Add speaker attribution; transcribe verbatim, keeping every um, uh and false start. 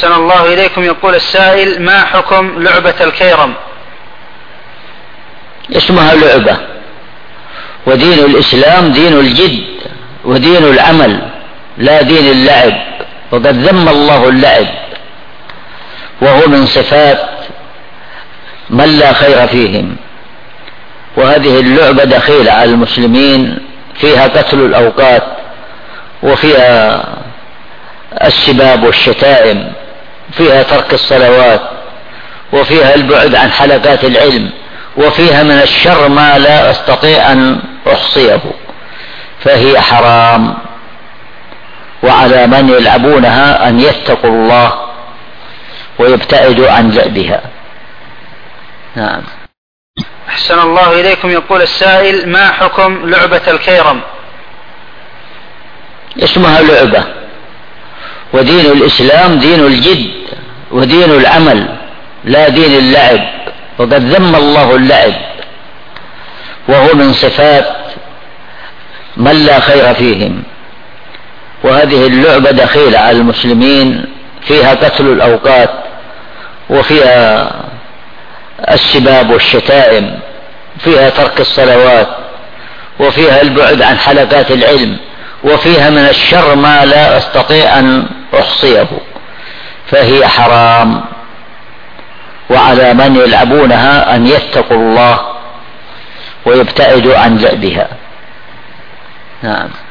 Speaker 1: أحسن الله إليكم. يقول السائل: ما حكم لعبة الكيرم؟
Speaker 2: اسمها لعبة، ودين الإسلام دين الجد ودين العمل لا دين اللعب، وقد ذم الله اللعب، وهو من صفات من لا خير فيهم. وهذه اللعبة دخيلة على المسلمين، فيها قتل الأوقات، وفيها السباب والشتائم، فيها ترك الصلوات، وفيها البعد عن حلقات العلم، وفيها من الشر ما لا أستطيع أن أحصيه، فهي حرام. وعلى من يلعبونها أن يتقوا الله ويبتعدوا عن لعبها. نعم.
Speaker 1: أحسن الله إليكم. يقول السائل: ما حكم لعبة الكيرم؟
Speaker 2: اسمها لعبة، ودين الإسلام دين الجد ودين العمل لا دين اللعب، وقد ذم الله اللعب، وهو من صفات من لا خير فيهم. وهذه اللعبة دخيلة على المسلمين، فيها قتل الأوقات، وفيها السباب والشتائم، فيها ترك الصلوات، وفيها البعد عن حلقات العلم، وفيها من الشر ما لا أستطيع أن أحصيه، فهي حرام. وعلى من يلعبونها أن يتقوا الله ويبتعدوا عن لعبها. نعم.